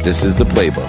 This is the playbook.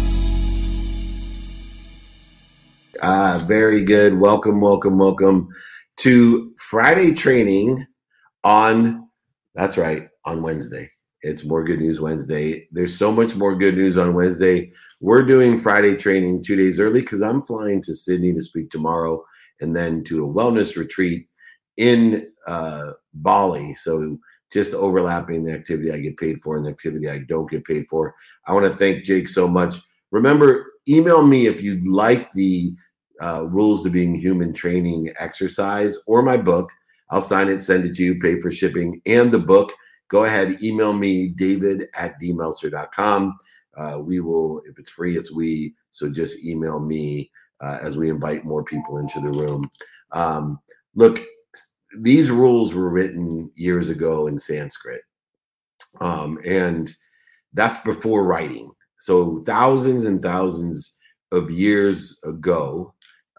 Very good. Welcome to Friday training on Wednesday. It's More Good News Wednesday. There's so much more good news on Wednesday. We're doing Friday training 2 days early because I'm flying to Sydney to speak tomorrow and then to a wellness retreat in Bali. So just overlapping the activity I get paid for and the activity I don't get paid for. I want to thank Jake so much. Remember, email me if you'd like the Rules to Being Human training exercise or my book. I'll sign it, send it to you, pay for shipping and the book. Go ahead, email me, david@dmeltzer.com. We will, if it's free, it's we. So just email me as we invite more people into the room. Look, these rules were written years ago in Sanskrit. And that's before writing. So thousands and thousands of years ago,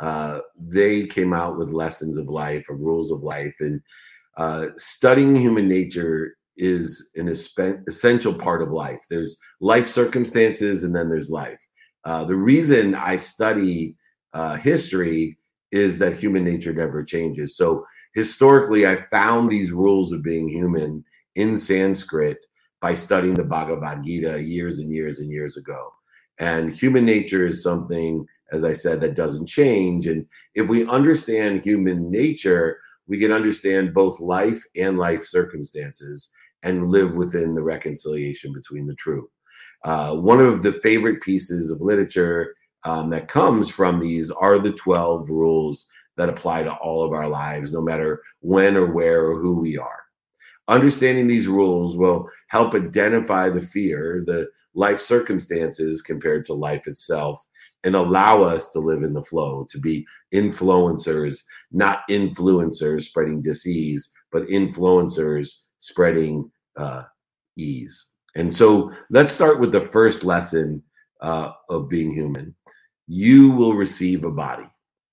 they came out with lessons of life or rules of life. And studying human nature is an essential part of life. There's life circumstances and then there's life. The reason I study history is that human nature never changes. So historically, I found these rules of being human in Sanskrit by studying the Bhagavad Gita years and years and years ago. And human nature is something, as I said, that doesn't change. And if we understand human nature, we can understand both life and life circumstances and live within the reconciliation between the two. One of the favorite pieces of literature that comes from these are the 12 rules that apply to all of our lives, no matter when or where or who we are. Understanding these rules will help identify the fear, the life circumstances compared to life itself, and allow us to live in the flow, to be influencers, not influencers spreading disease, but influencers spreading ease. And so let's start with the first lesson of being human. You will receive a body.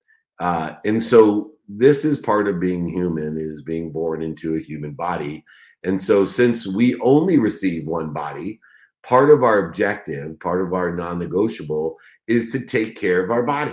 And so this is part of being human, is being born into a human body. And so since we only receive one body, part of our objective, part of our non-negotiable is to take care of our body.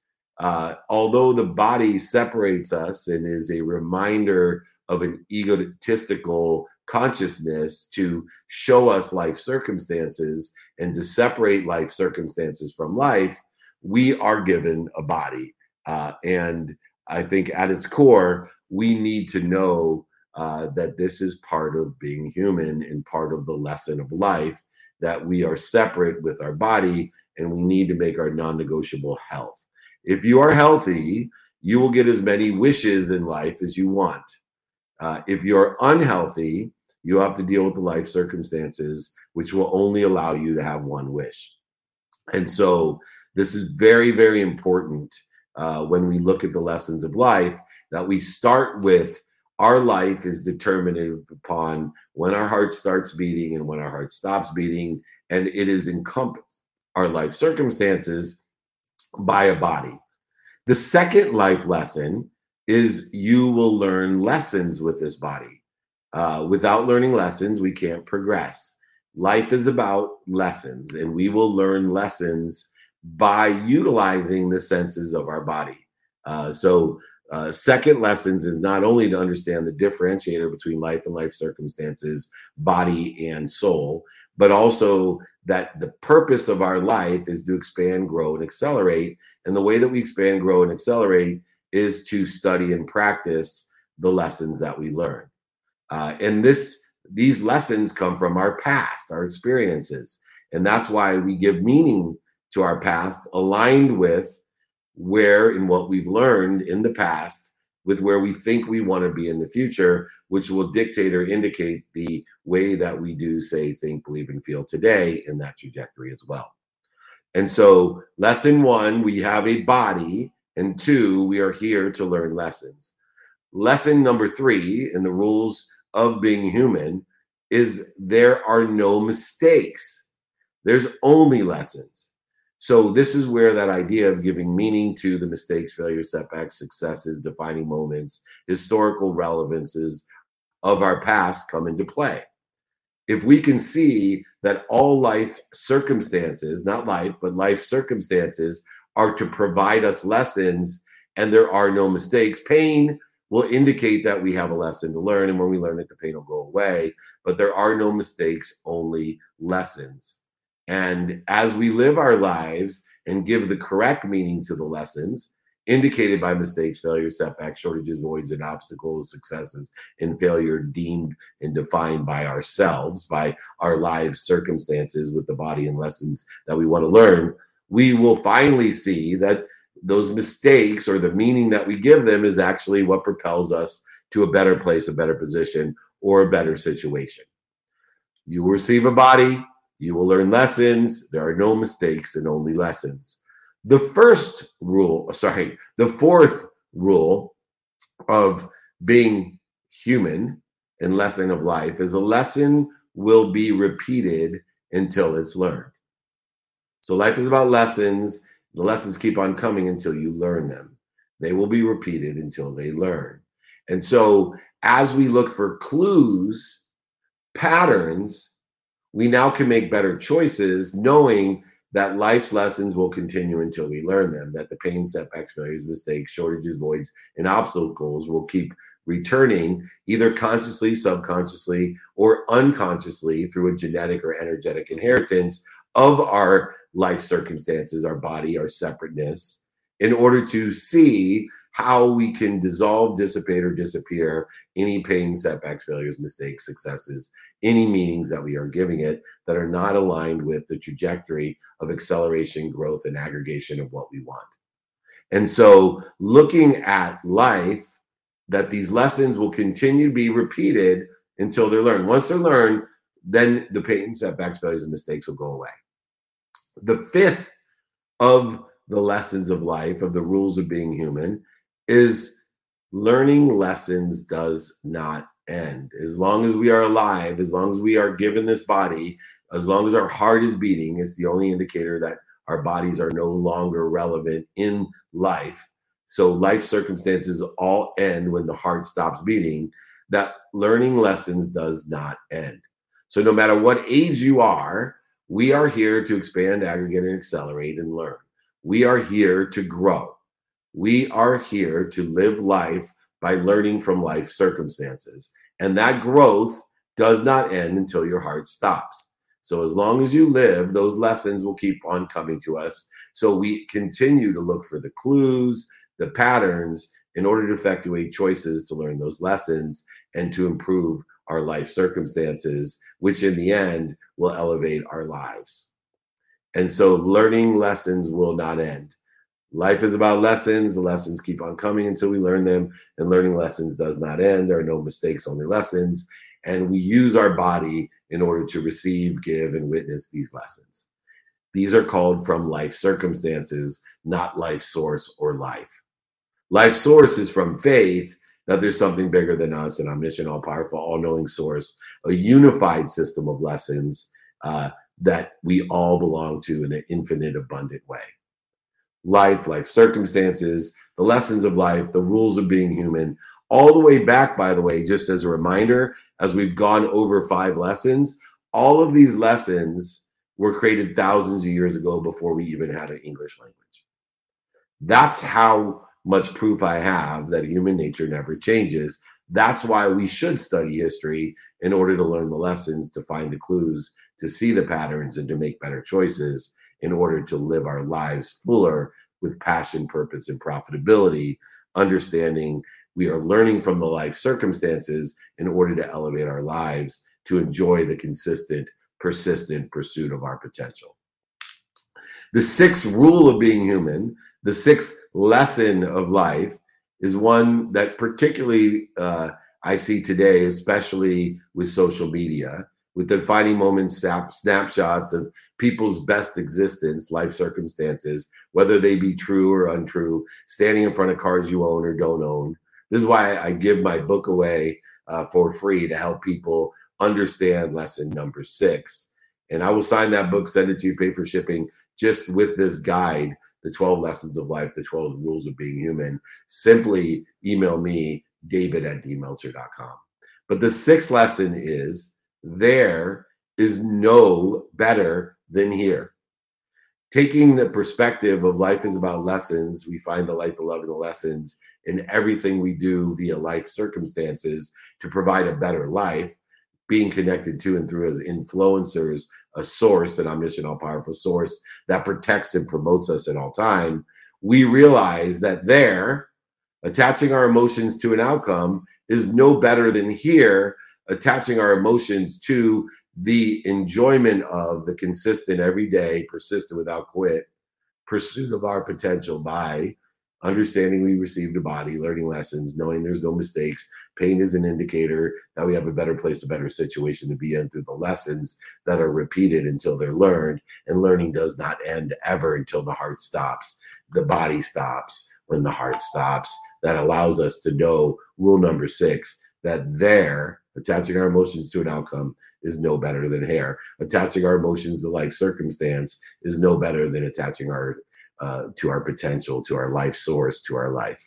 Although the body separates us and is a reminder of an egotistical consciousness to show us life circumstances and to separate life circumstances from life, we are given a body. And I think at its core, we need to know that this is part of being human and part of the lesson of life, that we are separate with our body and we need to make our non-negotiable health. If you are healthy, you will get as many wishes in life as you want. If you're unhealthy, you have to deal with the life circumstances, which will only allow you to have one wish. And so this is very, very important when we look at the lessons of life, that we start with our life is determined upon when our heart starts beating and when our heart stops beating, and it is encompassed, our life circumstances, by a body. The second life lesson is you will learn lessons with this body. Without learning lessons, we can't progress. Life is about lessons, and we will learn lessons by utilizing the senses of our body. Second lessons is not only to understand the differentiator between life and life circumstances, body and soul, but also that the purpose of our life is to expand, grow, and accelerate. And the way that we expand, grow, and accelerate is to study and practice the lessons that we learn. And these lessons come from our past, our experiences. And that's why we give meaning to our past, aligned with where and what we've learned in the past, with where we think we want to be in the future, which will dictate or indicate the way that we do, say, think, believe, and feel today in that trajectory as well. And so lesson one, we have a body, and two, we are here to learn lessons. Lesson number three in the rules of being human is there are no mistakes. There's only lessons. So this is where that idea of giving meaning to the mistakes, failures, setbacks, successes, defining moments, historical relevances of our past come into play. if we can see that all life circumstances, not life, but life circumstances are to provide us lessons and there are no mistakes, pain will indicate that we have a lesson to learn. And when we learn it, the pain will go away. But there are no mistakes, only lessons. And as we live our lives and give the correct meaning to the lessons, indicated by mistakes, failures, setbacks, shortages, voids, and obstacles, successes, and failure deemed and defined by ourselves, by our lives, circumstances with the body and lessons that we want to learn, we will finally see that those mistakes or the meaning that we give them is actually what propels us to a better place, a better position, or a better situation. You will receive a body, you will learn lessons. There are no mistakes and only lessons. The fourth rule of being human and lesson of life is a lesson will be repeated until it's learned. So life is about lessons. The lessons keep on coming until you learn them. They will be repeated until they learn. And so as we look for clues, patterns, we now can make better choices knowing that life's lessons will continue until we learn them, that the pain, setbacks, failures, mistakes, shortages, voids, and obstacles will keep returning either consciously, subconsciously, or unconsciously through a genetic or energetic inheritance of our life circumstances, our body, our separateness, in order to see how we can dissolve, dissipate, or disappear any pain, setbacks, failures, mistakes, successes, any meanings that we are giving it that are not aligned with the trajectory of acceleration, growth, and aggregation of what we want. And so looking at life, that these lessons will continue to be repeated until they're learned. Once they're learned, then the pain, setbacks, failures, and mistakes will go away. The fifth of the lessons of life, of the rules of being human, is learning lessons does not end. As long as we are alive, as long as we are given this body, as long as our heart is beating, is the only indicator that our bodies are no longer relevant in life. So life circumstances all end when the heart stops beating. That learning lessons does not end. So no matter what age you are, we are here to expand, aggregate, and accelerate and learn. We are here to grow. We are here to live life by learning from life circumstances. And that growth does not end until your heart stops. So as long as you live, those lessons will keep on coming to us. So we continue to look for the clues, the patterns, in order to effectuate choices to learn those lessons and to improve our life circumstances, which in the end will elevate our lives. And so learning lessons will not end. Life is about lessons. The lessons keep on coming until we learn them, and learning lessons does not end. There are no mistakes, only lessons. And we use our body in order to receive, give, and witness these lessons. These are called from life circumstances, not life source or life. Life source is from faith that there's something bigger than us, an omniscient, all-powerful, all-knowing source, a unified system of lessons that we all belong to in an infinite, abundant way. Life circumstances, the lessons of life, the rules of being human, all the way back, by the way, just as a reminder, as we've gone over 5 lessons, all of these lessons were created thousands of years ago before we even had an English language. That's how much proof I have that human nature never changes. That's why we should study history in order to learn the lessons, to find the clues, to see the patterns, and to make better choices in order to live our lives fuller with passion, purpose, and profitability, understanding we are learning from the life circumstances in order to elevate our lives, to enjoy the consistent, persistent pursuit of our potential. The 6th rule of being human, the 6th lesson of life, is one that particularly I see today, especially with social media, with the defining moments, snapshots of people's best existence, life circumstances, whether they be true or untrue, standing in front of cars you own or don't own. This is why I give my book away for free to help people understand lesson number 6. And I will sign that book, send it to you, pay for shipping, just with this guide, the 12 lessons of life, the 12 rules of being human. Simply email me, david@dmeltzer.com. But the 6th lesson is there is no better than here. Taking the perspective of life is about lessons, we find the light, the love, and the lessons in everything we do via life circumstances to provide a better life, being connected to and through as influencers, a source, an omniscient, all powerful source that protects and promotes us at all time. We realize that there, attaching our emotions to an outcome is no better than here, attaching our emotions to the enjoyment of the consistent, everyday, persistent without quit pursuit of our potential by understanding we received a body, learning lessons, knowing there's no mistakes. Pain is an indicator that we have a better place, a better situation to be in through the lessons that are repeated until they're learned. And learning does not end ever until the heart stops. The body stops when the heart stops. That allows us to know rule number 6, that there, attaching our emotions to an outcome is no better than here. Attaching our emotions to life circumstance is no better than attaching our to our potential, to our life source, to our life.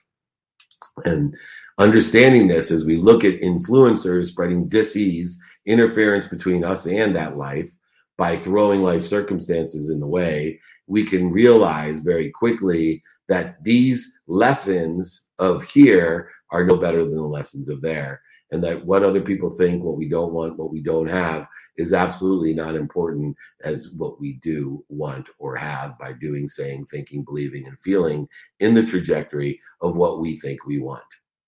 And understanding this as we look at influencers spreading dis-ease, interference between us and that life by throwing life circumstances in the way, we can realize very quickly that these lessons of here are no better than the lessons of there. And that what other people think, what we don't want, what we don't have is absolutely not important as what we do want or have by doing, saying, thinking, believing, and feeling in the trajectory of what we think we want.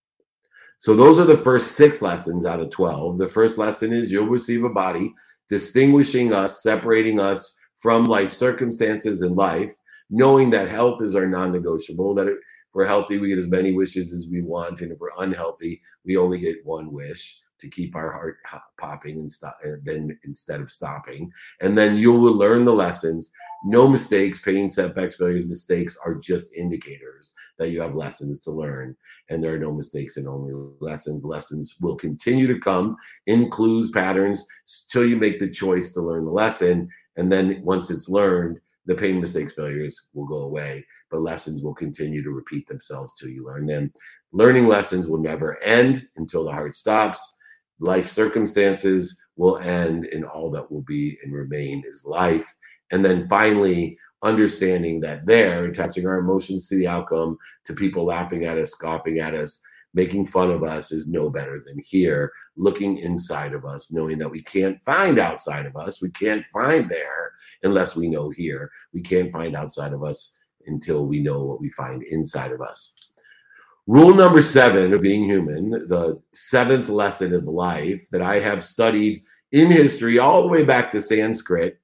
So those are the first 6 lessons out of 12. The first lesson is you'll receive a body, distinguishing us, separating us from life circumstances in life, knowing that health is our non-negotiable, that if we're healthy, we get as many wishes as we want. And if we're unhealthy, we only get one wish to keep our heart popping and stop, and then instead of stopping. And then you will learn the lessons. No mistakes, pain, setbacks, failures, mistakes are just indicators that you have lessons to learn. And there are no mistakes and only lessons. Lessons will continue to come in clues, patterns, till you make the choice to learn the lesson. And then once it's learned, the pain, mistakes, failures will go away, but lessons will continue to repeat themselves till you learn them. Learning lessons will never end until the heart stops. Life circumstances will end, and all that will be and remain is life. And then finally, understanding that there, attaching our emotions to the outcome, to people laughing at us, scoffing at us, making fun of us is no better than here. Looking inside of us, knowing that we can't find outside of us. We can't find there unless we know here. We can't find outside of us until we know what we find inside of us. Rule number 7 of being human, the 7th lesson of life that I have studied in history all the way back to Sanskrit,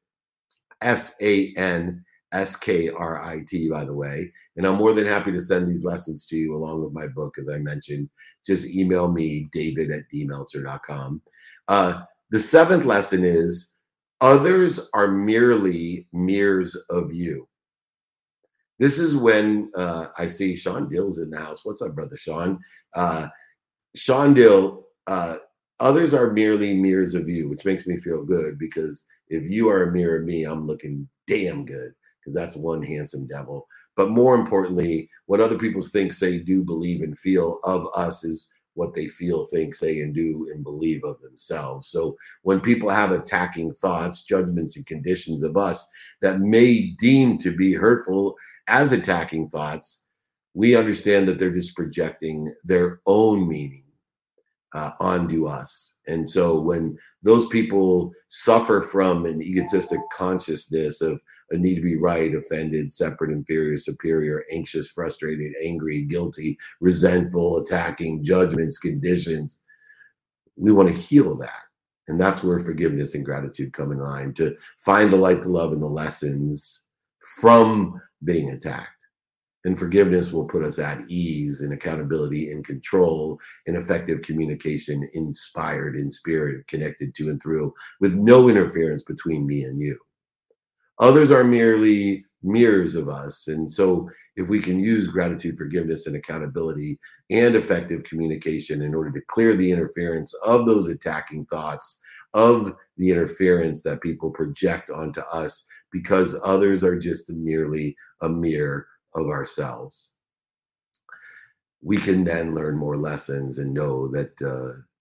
Sanskrit, by the way. And I'm more than happy to send these lessons to you along with my book, as I mentioned. Just email me, david@dmeltzer.com. The 7th lesson is others are merely mirrors of you. This is when I see Sean Dill's in the house. What's up, brother Sean? Sean Dill, others are merely mirrors of you, which makes me feel good because if you are a mirror of me, I'm looking damn good because that's one handsome devil. But more importantly, what other people think, say, do, believe, and feel of us is what they feel, think, say, and do, and believe of themselves. So when people have attacking thoughts, judgments, and conditions of us that may deem to be hurtful as attacking thoughts, we understand that they're just projecting their own meaning onto us. And so when those people suffer from an egotistic consciousness of a need to be right, offended, separate, inferior, superior, anxious, frustrated, angry, guilty, resentful, attacking, judgments, conditions, we want to heal that. And that's where forgiveness and gratitude come in line, to find the light, the love, and the lessons from being attacked. And forgiveness will put us at ease, in accountability, in control, in effective communication, inspired, in spirit, connected to and through, with no interference between me and you. Others are merely mirrors of us. And so if we can use gratitude, forgiveness, and accountability and effective communication in order to clear the interference of those attacking thoughts, of the interference that people project onto us, because others are just merely a mirror of ourselves, we can then learn more lessons and know that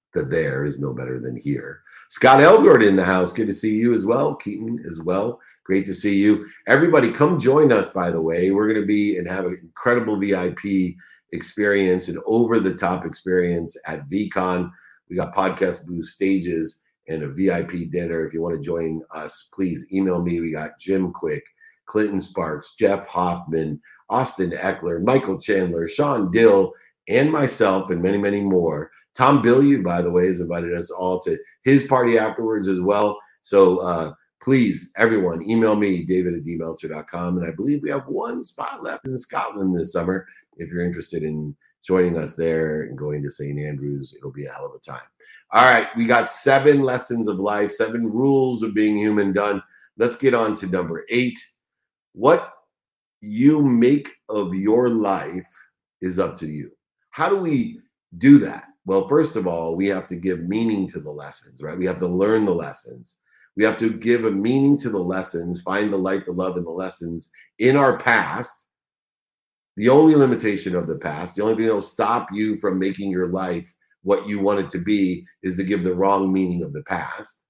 that there is no better than here. Scott Elgort in the house. Good to see you as well. Keaton as well. Great to see you. Everybody, come join us, by the way. We're going to be and have an incredible VIP experience, an over-the-top experience at VCon. We got podcast booth stages and a VIP dinner. If you want to join us, please email me. We got Jim Quick, Clinton Sparks, Jeff Hoffman, Austin Eckler, Michael Chandler, Sean Dill, and myself, and many, many more. Tom Bilyeu, by the way, has invited us all to his party afterwards as well. So please, everyone, email me, david@dmeltzer.com. And I believe we have one spot left in Scotland this summer. If you're interested in joining us there and going to St. Andrews, it'll be a hell of a time. All right, we got 7 lessons of life, 7 rules of being human done. Let's get on to number 8. What you make of your life is up to you. How do we do that? Well, first of all, we have to give meaning to the lessons, right? We have to learn the lessons. We have to give a meaning to the lessons, find the light, the love, and the lessons in our past. The only limitation of the past, the only thing that will stop you from making your life what you want it to be, is to give the wrong meaning of the past.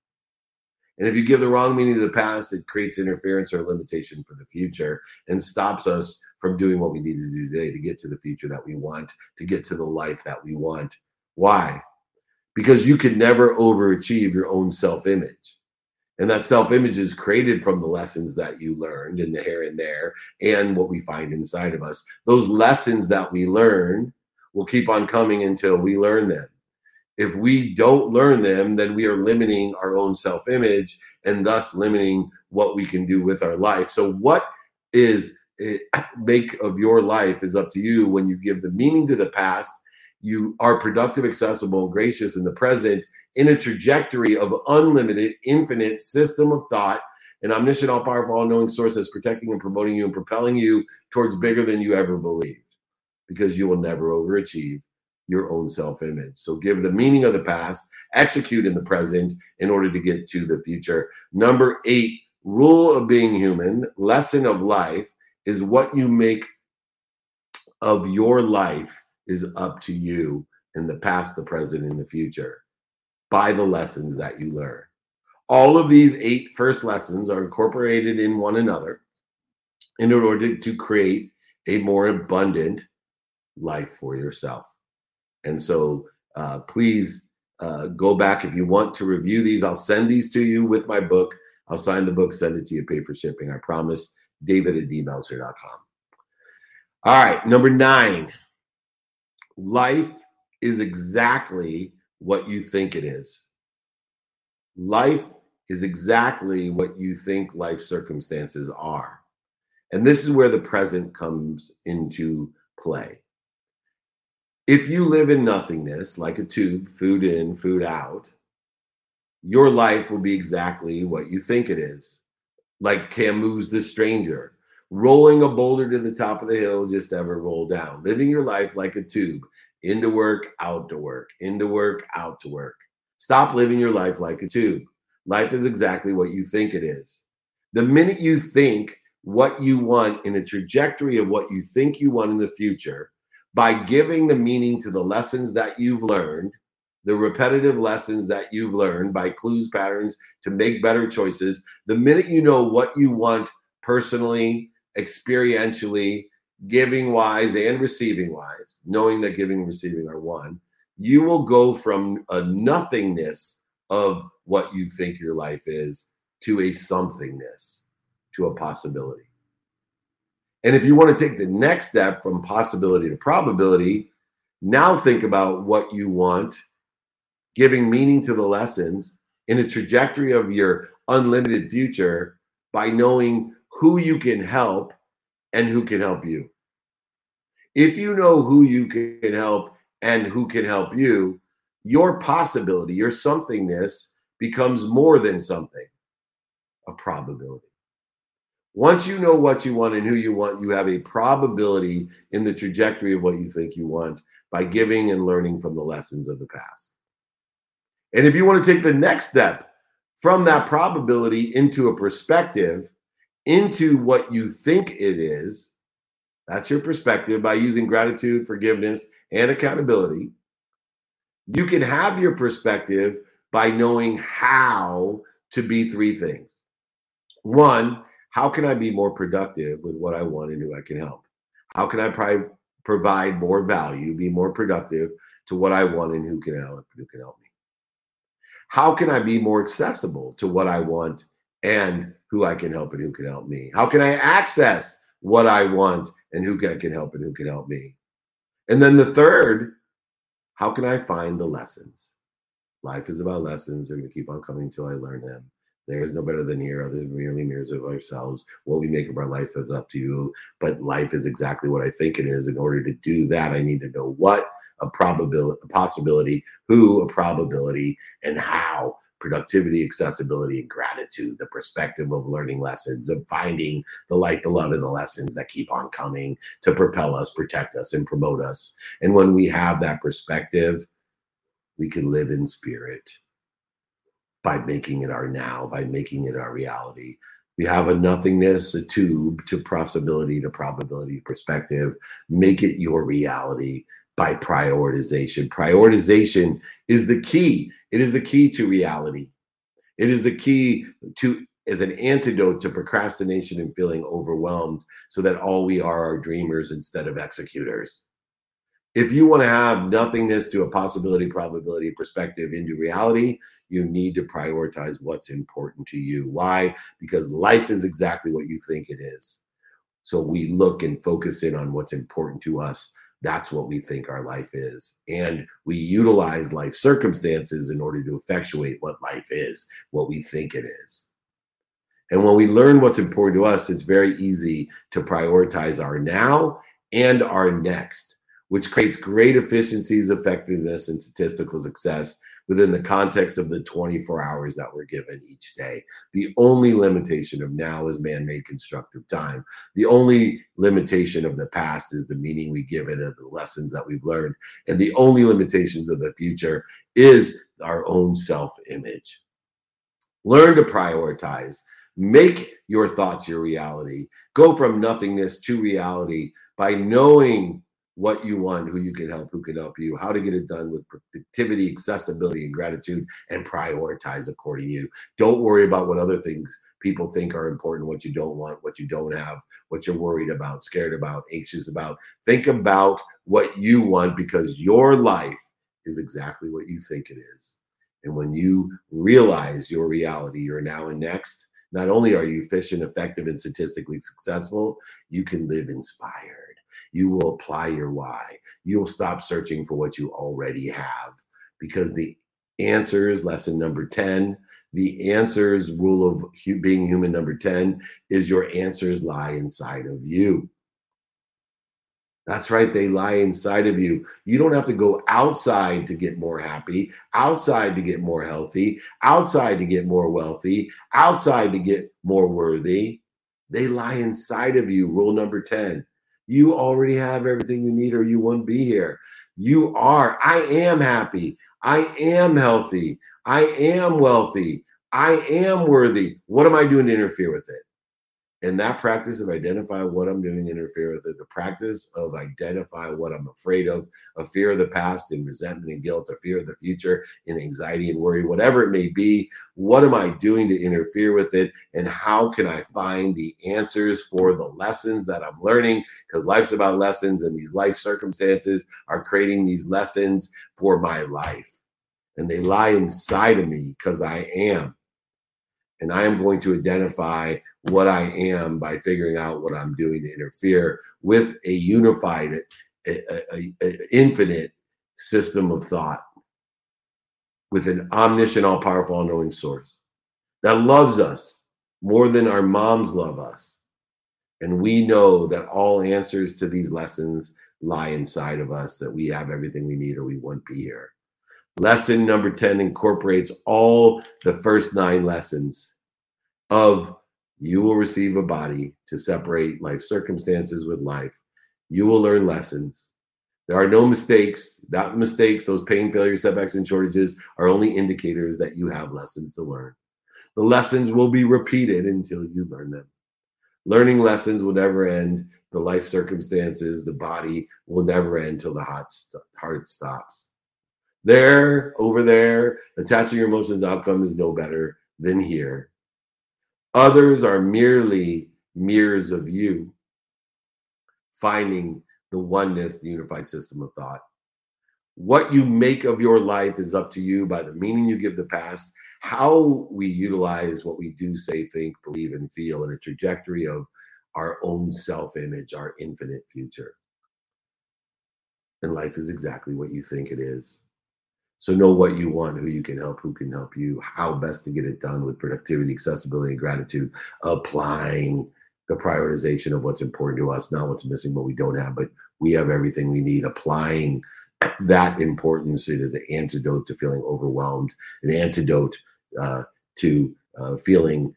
And if you give the wrong meaning to the past, it creates interference or limitation for the future and stops us from doing what we need to do today to get to the future that we want, to get to the life that we want. Why? Because you can never overachieve your own self-image. And that self-image is created from the lessons that you learned in the here and there and what we find inside of us. Those lessons that we learn will keep on coming until we learn them. If we don't learn them, then we are limiting our own self-image and thus limiting what we can do with our life. So what is make of your life is up to you. When you give the meaning to the past, you are productive, accessible, and gracious in the present, in a trajectory of unlimited, infinite system of thought, an omniscient, all-powerful, all-knowing source that's protecting and promoting you and propelling you towards bigger than you ever believed, because you will never overachieve your own self-image. So give the meaning of the past, execute in the present in order to get to the future. Number 8, rule of being human, lesson of life, is what you make of your life is up to you in the past, the present, and the future by the lessons that you learn. All of these 8 first lessons are incorporated in one another in order to create a more abundant life for yourself. And so please go back if you want to review these. I'll send these to you with my book. I'll sign the book, send it to you, pay for shipping. I promise. David@dmeltzer.com. All right, number 9. Life is exactly what you think it is. Life is exactly what you think life circumstances are. And this is where the present comes into play. If you live in nothingness, like a tube, food in, food out, your life will be exactly what you think it is. Like Camus' The Stranger, rolling a boulder to the top of the hill, just ever roll down. Living your life like a tube, into work, out to work, into work, out to work. Stop living your life like a tube. Life is exactly what you think it is. The minute you think what you want in a trajectory of what you think you want in the future, by giving the meaning to the lessons that you've learned, the repetitive lessons that you've learned by clues, patterns to make better choices, the minute you know what you want personally, experientially, giving wise and receiving wise, knowing that giving and receiving are one, you will go from a nothingness of what you think your life is to a somethingness, to a possibility. And if you want to take the next step from possibility to probability, now think about what you want, giving meaning to the lessons in a trajectory of your unlimited future by knowing who you can help and who can help you. If you know who you can help and who can help you, your possibility, your somethingness becomes more than something, a probability. Once you know what you want and who you want, you have a probability in the trajectory of what you think you want by giving and learning from the lessons of the past. And if you want to take the next step from that probability into a perspective, into what you think it is, that's your perspective, by using gratitude, forgiveness, and accountability, You can have your perspective by knowing how to be three things. One, how can I be more productive with what I want and who I can help? How can I provide more value, be more productive to what I want and who can help me? How can I be more accessible to what I want and who I can help and who can help me? How can I access what I want and who I can help and who can help me? And then the third, how can I find the lessons? Life is about lessons. They're going to keep on coming until I learn them. There is no better than here, other than merely mirrors of ourselves. What we make of our life is up to you, but life is exactly what I think it is. In order to do that, I need to know what, a probability, a possibility, who, a probability, and how. Productivity, accessibility, and gratitude, the perspective of learning lessons, of finding the light, the love, and the lessons that keep on coming to propel us, protect us, and promote us. And when we have that perspective, we can live in spirit by making it our now, by making it our reality. We have a nothingness, a tube to possibility, to probability, perspective. Make it your reality by prioritization. Prioritization is the key. It is the key to reality. It is the key to, as an antidote to procrastination and feeling overwhelmed, so that all we are dreamers instead of executors. If you want to have nothingness to a possibility, probability, perspective into reality, you need to prioritize what's important to you. Why? Because life is exactly what you think it is. So we look and focus in on what's important to us. That's what we think our life is. And we utilize life circumstances in order to effectuate what life is, what we think it is. And when we learn what's important to us, it's very easy to prioritize our now and our next, which creates great efficiencies, effectiveness, and statistical success within the context of the 24 hours that we're given each day. The only limitation of now is man-made constructive time. The only limitation of the past is the meaning we give it and the lessons that we've learned. And the only limitations of the future is our own self-image. Learn to prioritize. Make your thoughts your reality. Go from nothingness to reality by knowing what you want, who you can help you, how to get it done with productivity, accessibility, and gratitude, and prioritize according to you. Don't worry about what other things people think are important, what you don't want, what you don't have, what you're worried about, scared about, anxious about. Think about what you want, because your life is exactly what you think it is. And when you realize your reality, your now and next, not only are you efficient, effective, and statistically successful, you can live inspired. You will apply your why. You'll stop searching for what you already have, because the answers, lesson number 10, the answers, rule of being human number 10, is your answers lie inside of you. That's right. They lie inside of you. You don't have to go outside to get more happy, outside to get more healthy, outside to get more wealthy, outside to get more worthy. They lie inside of you. Rule number 10. You already have everything you need, or you wouldn't be here. You are. I am happy. I am healthy. I am wealthy. I am worthy. What am I doing to interfere with it? And that practice of identify what I'm doing to interfere with it, the practice of identify what I'm afraid of, a fear of the past and resentment and guilt, a fear of the future and anxiety and worry, whatever it may be, what am I doing to interfere with it? And how can I find the answers for the lessons that I'm learning? Because life's about lessons, and these life circumstances are creating these lessons for my life. And they lie inside of me because I am. And I am going to identify what I am by figuring out what I'm doing to interfere with a unified, infinite system of thought, with an omniscient, all-powerful, all-knowing source that loves us more than our moms love us. And we know that all answers to these lessons lie inside of us, that we have everything we need or we wouldn't be here. Lesson number 10 incorporates all the first 9 lessons of you will receive a body to separate life circumstances with life. You will learn lessons. There are no mistakes. Not mistakes, those pain, failures, setbacks, and shortages are only indicators that you have lessons to learn. The lessons will be repeated until you learn them. Learning lessons will never end. The life circumstances, the body will never end till the heart stops. There, over there, attaching your emotions to outcome is no better than here. Others are merely mirrors of you, finding the oneness, the unified system of thought. What you make of your life is up to you by the meaning you give the past, how we utilize what we do, say, think, believe, and feel in a trajectory of our own self-image, our infinite future. And life is exactly what you think it is. So know what you want, who you can help, who can help you, how best to get it done with productivity, accessibility, and gratitude, applying the prioritization of what's important to us, not what's missing, what we don't have, but we have everything we need, applying that importance. It is an antidote to feeling overwhelmed, an antidote to feeling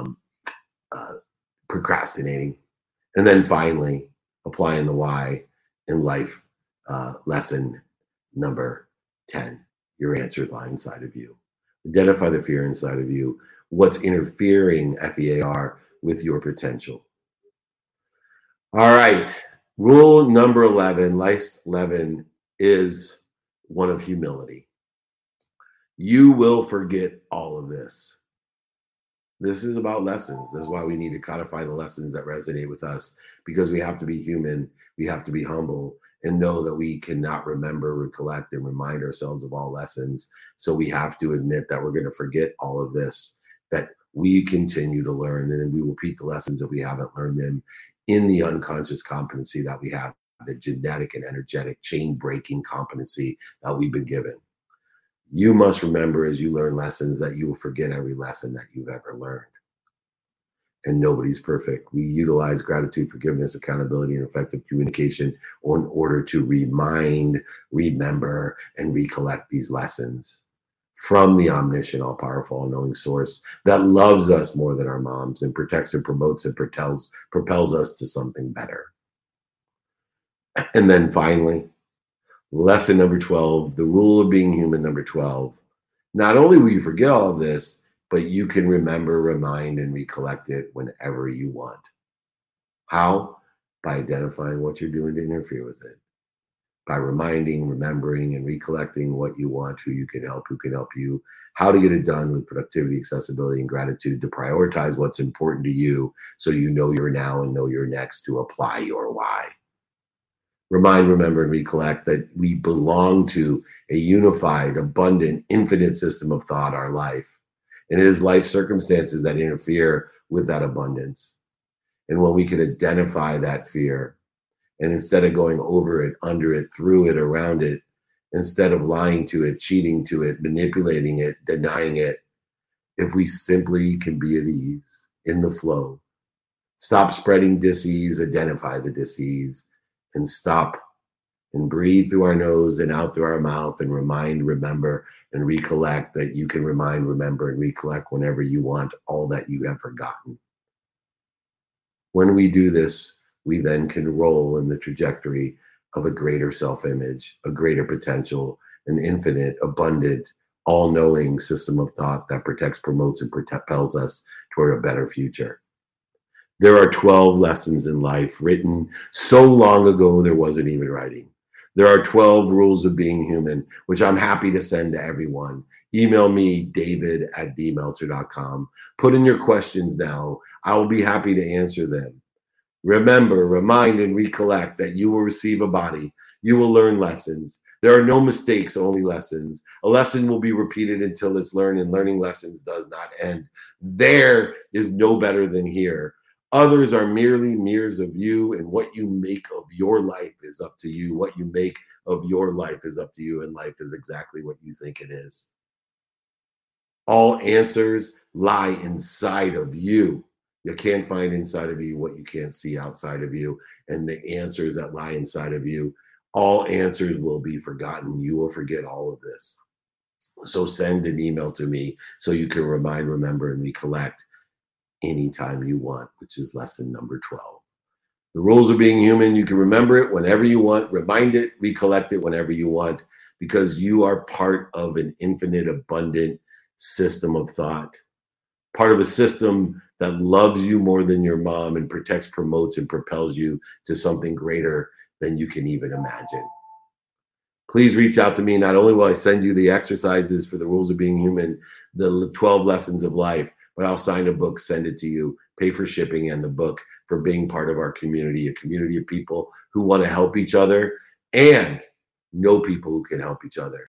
procrastinating. And then finally, applying the why in life. Lesson number 10. Your answers lie inside of you. Identify the fear inside of you. What's interfering, FEAR, with your potential. All right. Rule number 11, life 11, is one of humility. You will forget all of this. This is about lessons. This is why we need to codify the lessons that resonate with us, because we have to be human. We have to be humble and know that we cannot remember, recollect, and remind ourselves of all lessons. So we have to admit that we're going to forget all of this, that we continue to learn, and then we will repeat the lessons if we haven't learned them in the unconscious competency that we have, the genetic and energetic chain breaking competency that we've been given. You must remember as you learn lessons that you will forget every lesson that you've ever learned. And nobody's perfect. We utilize gratitude, forgiveness, accountability, and effective communication in order to remind, remember, and recollect these lessons from the omniscient, all-powerful, all-knowing source that loves us more than our moms and protects and promotes and propels us to something better. And then finally, lesson number 12, the rule of being human, number 12. Not only will you forget all of this, but you can remember, remind, and recollect it whenever you want. How? By identifying what you're doing to interfere with it. By reminding, remembering, and recollecting what you want, who you can help, who can help you, how to get it done with productivity, accessibility, and gratitude, to prioritize what's important to you so you know your now and know your next, to apply your why. Remind, remember, and recollect that we belong to a unified, abundant, infinite system of thought, our life. And it is life circumstances that interfere with that abundance. And when we can identify that fear, and instead of going over it, under it, through it, around it, instead of lying to it, cheating to it, manipulating it, denying it, if we simply can be at ease, in the flow, stop spreading dis-ease, identify the dis-ease, and stop and breathe through our nose and out through our mouth, and remind, remember, and recollect that you can remind, remember, and recollect whenever you want all that you have forgotten. When we do this, we then can roll in the trajectory of a greater self-image, a greater potential, an infinite, abundant, all-knowing system of thought that protects, promotes, and propels us toward a better future. There are 12 lessons in life written so long ago there wasn't even writing. There are 12 rules of being human, which I'm happy to send to everyone. Email me, david@dmeltzer.com. Put in your questions now. I will be happy to answer them. Remember, remind, and recollect that you will receive a body. You will learn lessons. There are no mistakes, only lessons. A lesson will be repeated until it's learned, and learning lessons does not end. There is no better than here. Others are merely mirrors of you, and what you make of your life is up to you. What you make of your life is up to you, and life is exactly what you think it is. All answers lie inside of you. You can't find inside of you what you can't see outside of you, and the answers that lie inside of you, all answers will be forgotten. You will forget all of this. So send an email to me so you can remind, remember, and recollect anytime you want, which is lesson number 12. The rules of being human, you can remember it whenever you want, remind it, recollect it whenever you want, because you are part of an infinite, abundant system of thought, part of a system that loves you more than your mom and protects, promotes, and propels you to something greater than you can even imagine. please reach out to me. Not only will I send you the exercises for the rules of being human, the 12 lessons of life, but I'll sign a book, send it to you, pay for shipping and the book for being part of our community, a community of people who want to help each other and know people who can help each other.